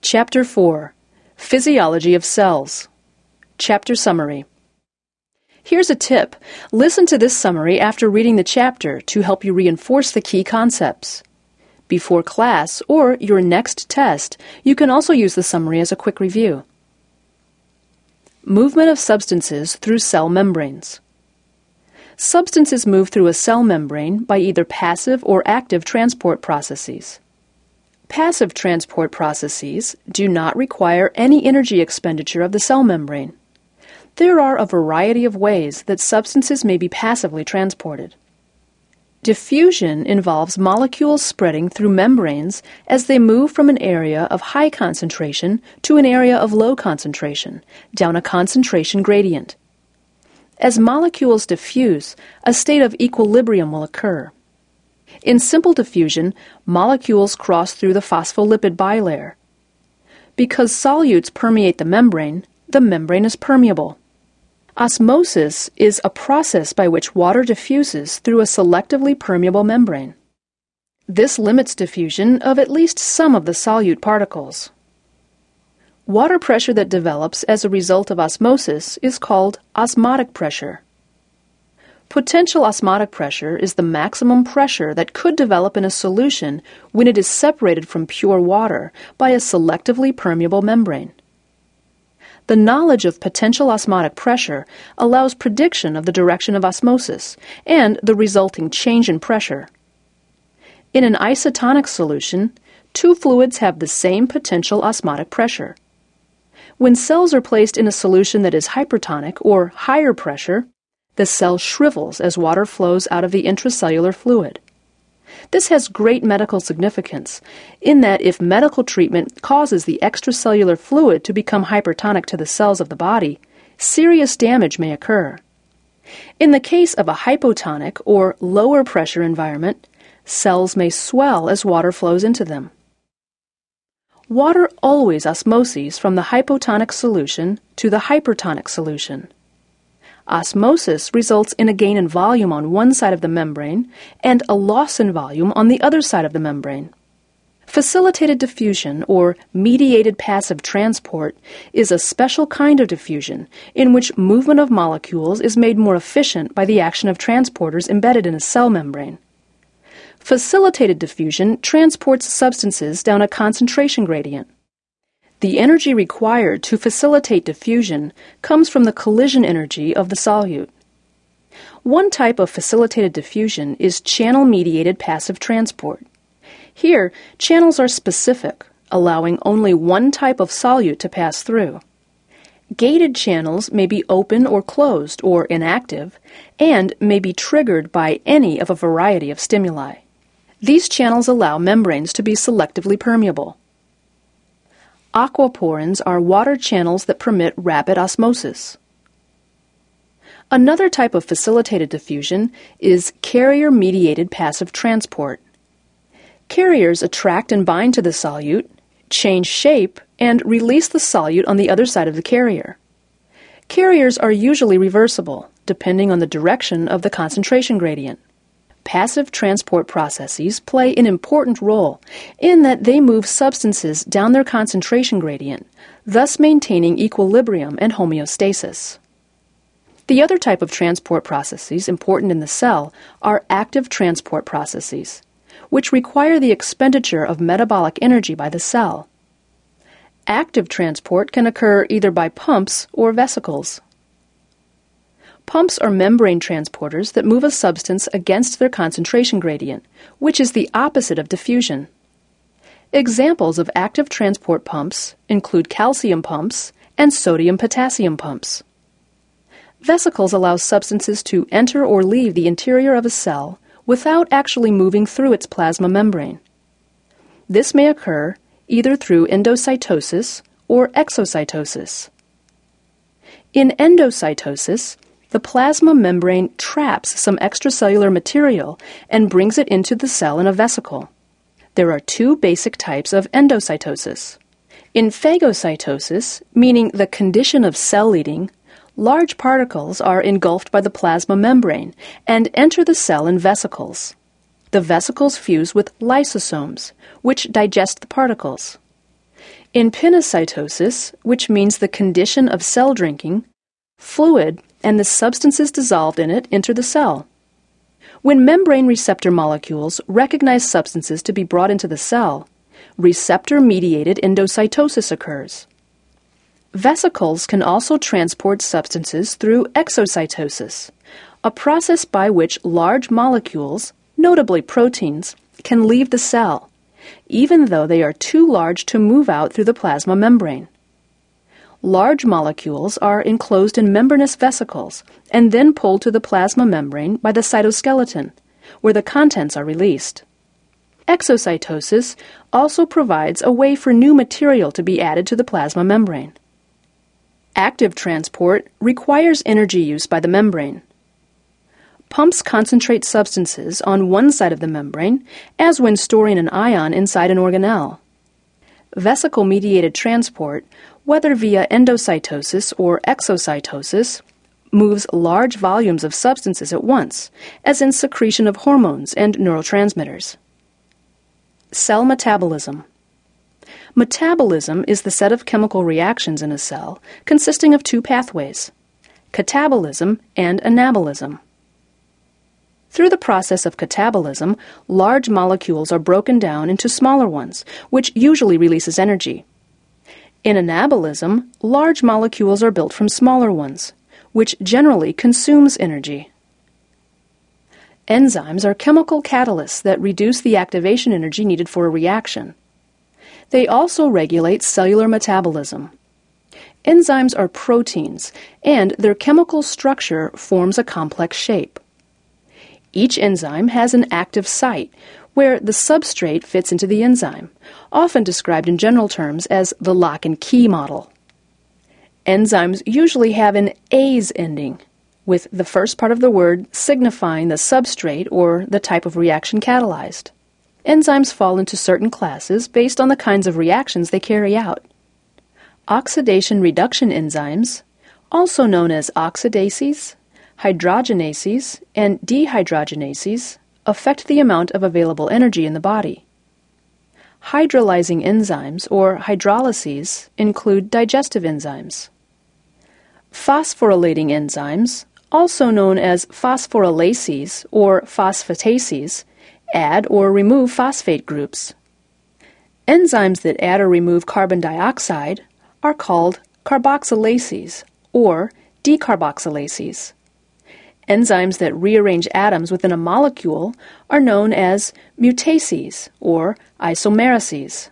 Chapter 4. Physiology of Cells. Chapter Summary. Here's a tip. Listen to this summary after reading the chapter to help you reinforce the key concepts. Before class or your next test, you can also use the summary as a quick review. Movement of substances through cell membranes. Substances move through a cell membrane by either passive or active transport processes. Passive transport processes do not require any energy expenditure of the cell membrane. There are a variety of ways that substances may be passively transported. Diffusion involves molecules spreading through membranes as they move from an area of high concentration to an area of low concentration, down a concentration gradient. As molecules diffuse, a state of equilibrium will occur. In simple diffusion, molecules cross through the phospholipid bilayer. Because solutes permeate the membrane is permeable. Osmosis is a process by which water diffuses through a selectively permeable membrane. This limits diffusion of at least some of the solute particles. Water pressure that develops as a result of osmosis is called osmotic pressure. Potential osmotic pressure is the maximum pressure that could develop in a solution when it is separated from pure water by a selectively permeable membrane. The knowledge of potential osmotic pressure allows prediction of the direction of osmosis and the resulting change in pressure. In an isotonic solution, two fluids have the same potential osmotic pressure. When cells are placed in a solution that is hypertonic or higher pressure, the cell shrivels as water flows out of the intracellular fluid. This has great medical significance in that if medical treatment causes the extracellular fluid to become hypertonic to the cells of the body, serious damage may occur. In the case of a hypotonic or lower pressure environment, cells may swell as water flows into them. Water always osmoses from the hypotonic solution to the hypertonic solution. Osmosis results in a gain in volume on one side of the membrane and a loss in volume on the other side of the membrane. Facilitated diffusion, or mediated passive transport, is a special kind of diffusion in which movement of molecules is made more efficient by the action of transporters embedded in a cell membrane. Facilitated diffusion transports substances down a concentration gradient. The energy required to facilitate diffusion comes from the collision energy of the solute. One type of facilitated diffusion is channel-mediated passive transport. Here, channels are specific, allowing only one type of solute to pass through. Gated channels may be open or closed or inactive, and may be triggered by any of a variety of stimuli. These channels allow membranes to be selectively permeable. Aquaporins are water channels that permit rapid osmosis. Another type of facilitated diffusion is carrier-mediated passive transport. Carriers attract and bind to the solute, change shape, and release the solute on the other side of the carrier. Carriers are usually reversible, depending on the direction of the concentration gradient. Passive transport processes play an important role in that they move substances down their concentration gradient, thus maintaining equilibrium and homeostasis. The other type of transport processes important in the cell are active transport processes, which require the expenditure of metabolic energy by the cell. Active transport can occur either by pumps or vesicles. Pumps are membrane transporters that move a substance against their concentration gradient, which is the opposite of diffusion. Examples of active transport pumps include calcium pumps and sodium-potassium pumps. Vesicles allow substances to enter or leave the interior of a cell without actually moving through its plasma membrane. This may occur either through endocytosis or exocytosis. In endocytosis, the plasma membrane traps some extracellular material and brings it into the cell in a vesicle. There are two basic types of endocytosis. In phagocytosis, meaning the condition of cell eating, large particles are engulfed by the plasma membrane and enter the cell in vesicles. The vesicles fuse with lysosomes, which digest the particles. In pinocytosis, which means the condition of cell drinking, fluid and the substances dissolved in it enter the cell. When membrane receptor molecules recognize substances to be brought into the cell, receptor-mediated endocytosis occurs. Vesicles can also transport substances through exocytosis, a process by which large molecules, notably proteins, can leave the cell, even though they are too large to move out through the plasma membrane. Large molecules are enclosed in membranous vesicles and then pulled to the plasma membrane by the cytoskeleton, where the contents are released. Exocytosis also provides a way for new material to be added to the plasma membrane. Active transport requires energy use by the membrane. Pumps concentrate substances on one side of the membrane, as when storing an ion inside an organelle. Vesicle-mediated transport, whether via endocytosis or exocytosis, moves large volumes of substances at once, as in secretion of hormones and neurotransmitters. Cell metabolism. Metabolism is the set of chemical reactions in a cell consisting of two pathways, catabolism and anabolism. Through the process of catabolism, large molecules are broken down into smaller ones, which usually releases energy. In anabolism, large molecules are built from smaller ones, which generally consumes energy. Enzymes are chemical catalysts that reduce the activation energy needed for a reaction. They also regulate cellular metabolism. Enzymes are proteins, and their chemical structure forms a complex shape. Each enzyme has an active site, where the substrate fits into the enzyme, often described in general terms as the lock and key model. Enzymes usually have an ase ending, with the first part of the word signifying the substrate or the type of reaction catalyzed. Enzymes fall into certain classes based on the kinds of reactions they carry out. Oxidation-reduction enzymes, also known as oxidases, hydrogenases, and dehydrogenases, affect the amount of available energy in the body. Hydrolyzing enzymes, or hydrolyses, include digestive enzymes. Phosphorylating enzymes, also known as phosphorylases or phosphatases, add or remove phosphate groups. Enzymes that add or remove carbon dioxide are called carboxylases or decarboxylases. Enzymes that rearrange atoms within a molecule are known as mutases or isomerases.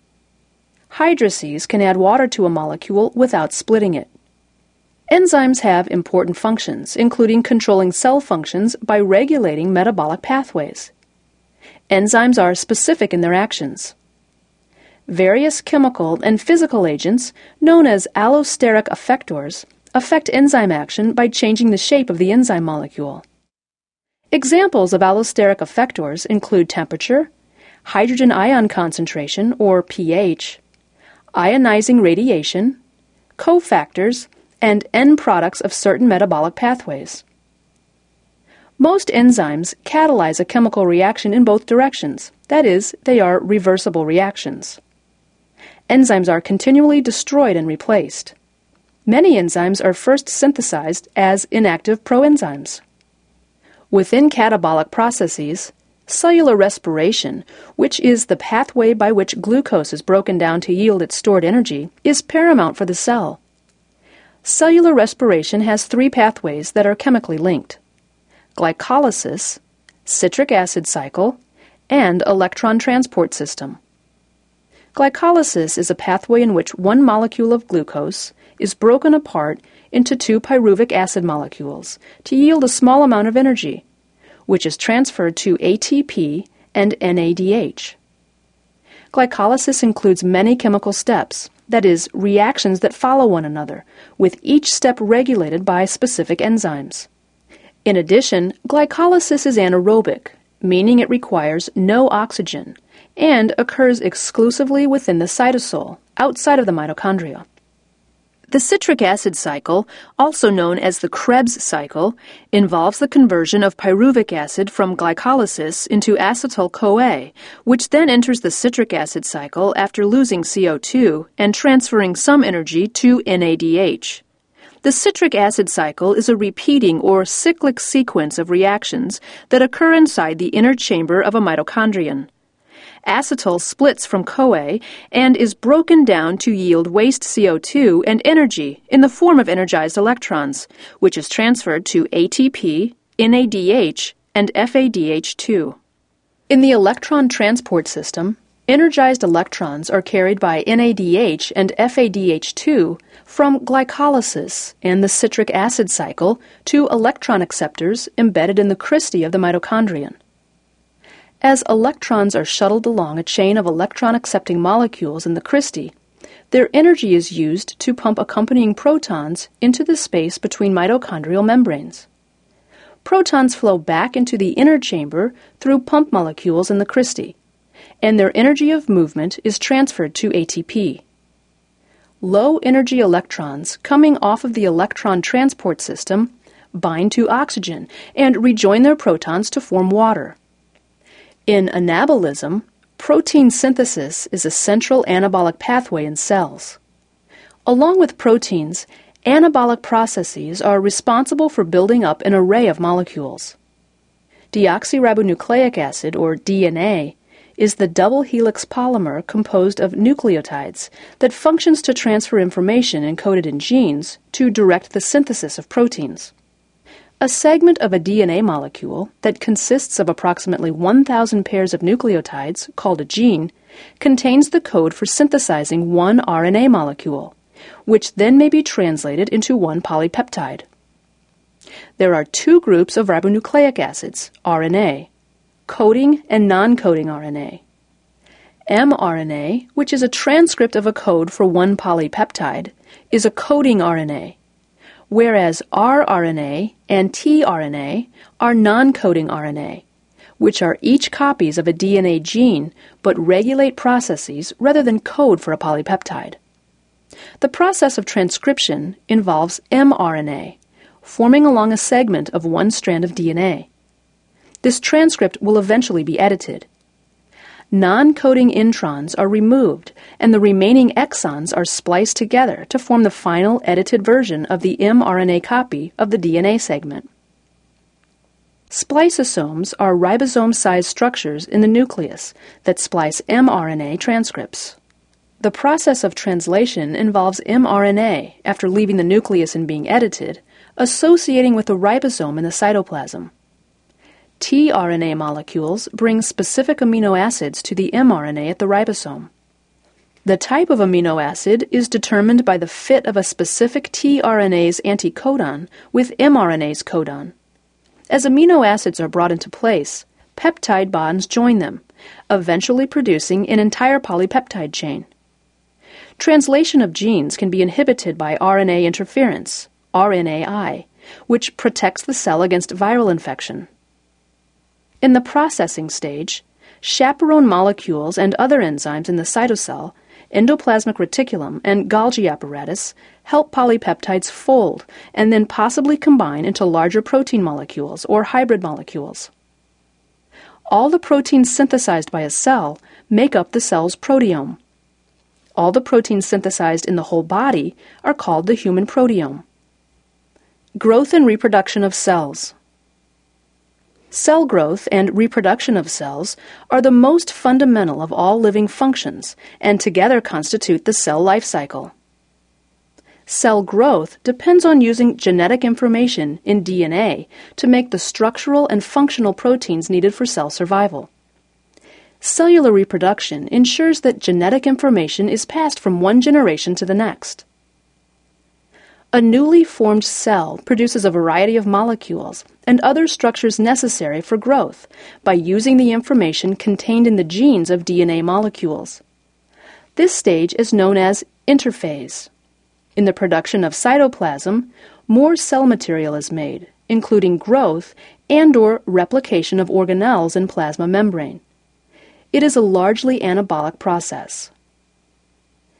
Hydrases can add water to a molecule without splitting it. Enzymes have important functions, including controlling cell functions by regulating metabolic pathways. Enzymes are specific in their actions. Various chemical and physical agents, known as allosteric effectors, affect enzyme action by changing the shape of the enzyme molecule. Examples of allosteric effectors include temperature, hydrogen ion concentration, or pH, ionizing radiation, cofactors, and end products of certain metabolic pathways. Most enzymes catalyze a chemical reaction in both directions, that is, they are reversible reactions. Enzymes are continually destroyed and replaced. Many enzymes are first synthesized as inactive proenzymes. Within catabolic processes, cellular respiration, which is the pathway by which glucose is broken down to yield its stored energy, is paramount for the cell. Cellular respiration has three pathways that are chemically linked: glycolysis, citric acid cycle, and electron transport system. Glycolysis is a pathway in which one molecule of glucose is broken apart into two pyruvic acid molecules to yield a small amount of energy, which is transferred to ATP and NADH. Glycolysis includes many chemical steps, that is, reactions that follow one another, with each step regulated by specific enzymes. In addition, glycolysis is anaerobic, meaning it requires no oxygen, and occurs exclusively within the cytosol, outside of the mitochondria. The citric acid cycle, also known as the Krebs cycle, involves the conversion of pyruvic acid from glycolysis into acetyl-CoA, which then enters the citric acid cycle after losing CO2 and transferring some energy to NADH. The citric acid cycle is a repeating or cyclic sequence of reactions that occur inside the inner chamber of a mitochondrion. Acetyl splits from CoA and is broken down to yield waste CO2 and energy in the form of energized electrons, which is transferred to ATP, NADH, and FADH2. In the electron transport system, energized electrons are carried by NADH and FADH2 from glycolysis and the citric acid cycle to electron acceptors embedded in the cristae of the mitochondrion. As electrons are shuttled along a chain of electron-accepting molecules in the cristae, their energy is used to pump accompanying protons into the space between mitochondrial membranes. Protons flow back into the inner chamber through pump molecules in the cristae, and their energy of movement is transferred to ATP. Low-energy electrons coming off of the electron transport system bind to oxygen and rejoin their protons to form water. In anabolism, protein synthesis is a central anabolic pathway in cells. Along with proteins, anabolic processes are responsible for building up an array of molecules. Deoxyribonucleic acid, or DNA, is the double helix polymer composed of nucleotides that functions to transfer information encoded in genes to direct the synthesis of proteins. A segment of a DNA molecule that consists of approximately 1,000 pairs of nucleotides, called a gene, contains the code for synthesizing one RNA molecule, which then may be translated into one polypeptide. There are two groups of ribonucleic acids, RNA, coding and non-coding RNA. mRNA, which is a transcript of a code for one polypeptide, is a coding RNA, whereas rRNA and tRNA are non-coding RNA, which are each copies of a DNA gene but regulate processes rather than code for a polypeptide. The process of transcription involves mRNA, forming along a segment of one strand of DNA. This transcript will eventually be edited. Non-coding introns are removed, and the remaining exons are spliced together to form the final edited version of the mRNA copy of the DNA segment. Spliceosomes are ribosome-sized structures in the nucleus that splice mRNA transcripts. The process of translation involves mRNA, after leaving the nucleus and being edited, associating with the ribosome in the cytoplasm. tRNA molecules bring specific amino acids to the mRNA at the ribosome. The type of amino acid is determined by the fit of a specific tRNA's anticodon with mRNA's codon. As amino acids are brought into place, peptide bonds join them, eventually producing an entire polypeptide chain. Translation of genes can be inhibited by RNA interference, RNAi, which protects the cell against viral infection. In the processing stage, chaperone molecules and other enzymes in the cytocell, endoplasmic reticulum, and Golgi apparatus help polypeptides fold and then possibly combine into larger protein molecules or hybrid molecules. All the proteins synthesized by a cell make up the cell's proteome. All the proteins synthesized in the whole body are called the human proteome. Growth and reproduction of cells. Cell growth and reproduction of cells are the most fundamental of all living functions and together constitute the cell life cycle. Cell growth depends on using genetic information in DNA to make the structural and functional proteins needed for cell survival. Cellular reproduction ensures that genetic information is passed from one generation to the next. A newly formed cell produces a variety of molecules and other structures necessary for growth by using the information contained in the genes of DNA molecules. This stage is known as interphase. In the production of cytoplasm, more cell material is made, including growth and/or replication of organelles in plasma membrane. It is a largely anabolic process.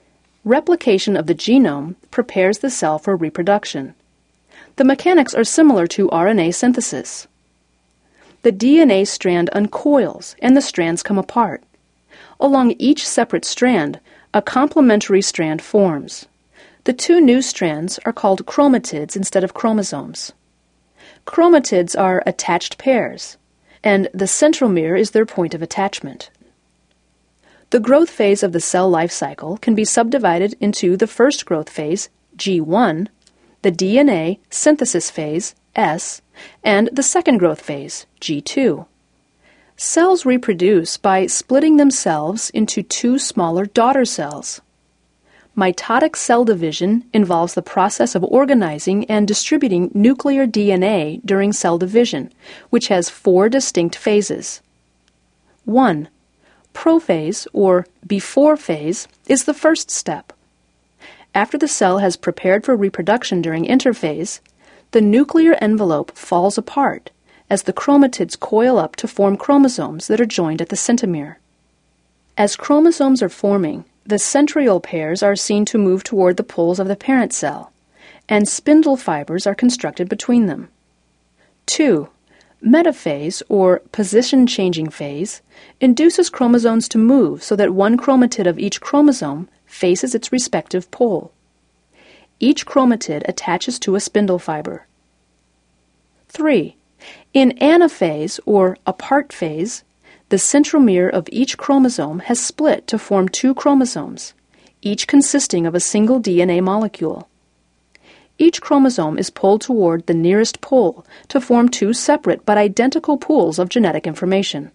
Replication of the genome prepares the cell for reproduction. The mechanics are similar to RNA synthesis. The DNA strand uncoils and the strands come apart. Along each separate strand, a complementary strand forms. The two new strands are called chromatids instead of chromosomes. Chromatids are attached pairs, and the centromere is their point of attachment. The growth phase of the cell life cycle can be subdivided into the first growth phase, G1, the DNA synthesis phase, S, and the second growth phase, G2. Cells reproduce by splitting themselves into two smaller daughter cells. Mitotic cell division involves the process of organizing and distributing nuclear DNA during cell division, which has 4 distinct phases. 1. Prophase, or before phase, is the first step. After the cell has prepared for reproduction during interphase, the nuclear envelope falls apart as the chromatids coil up to form chromosomes that are joined at the centromere. As chromosomes are forming, the centriole pairs are seen to move toward the poles of the parent cell, and spindle fibers are constructed between them. 2. Metaphase, or position-changing phase, induces chromosomes to move so that one chromatid of each chromosome faces its respective pole. Each chromatid attaches to a spindle fiber. 3. In anaphase, or apart phase, the centromere of each chromosome has split to form 2 chromosomes, each consisting of a single DNA molecule. Each chromosome is pulled toward the nearest pole to form 2 separate but identical pools of genetic information.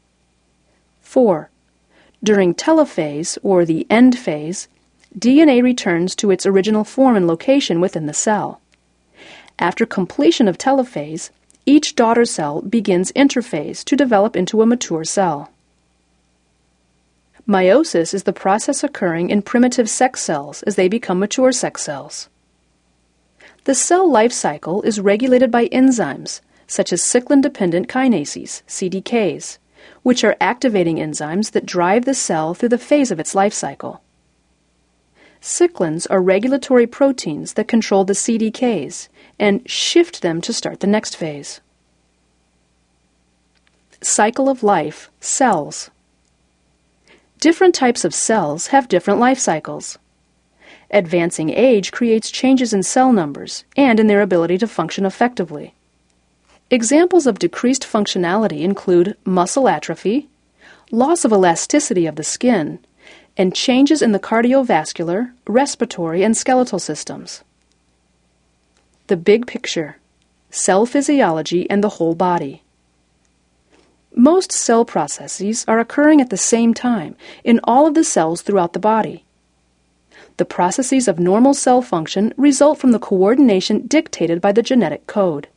4. During telophase, or the end phase, DNA returns to its original form and location within the cell. After completion of telophase, each daughter cell begins interphase to develop into a mature cell. Meiosis is the process occurring in primitive sex cells as they become mature sex cells. The cell life cycle is regulated by enzymes, such as cyclin-dependent kinases, CDKs, which are activating enzymes that drive the cell through the phase of its life cycle. Cyclins are regulatory proteins that control the CDKs and shift them to start the next phase. Cycle of life, cells. Different types of cells have different life cycles. Advancing age creates changes in cell numbers and in their ability to function effectively. Examples of decreased functionality include muscle atrophy, loss of elasticity of the skin, and changes in the cardiovascular, respiratory, and skeletal systems. The big picture: cell physiology and the whole body. Most cell processes are occurring at the same time in all of the cells throughout the body. The processes of normal cell function result from the coordination dictated by the genetic code.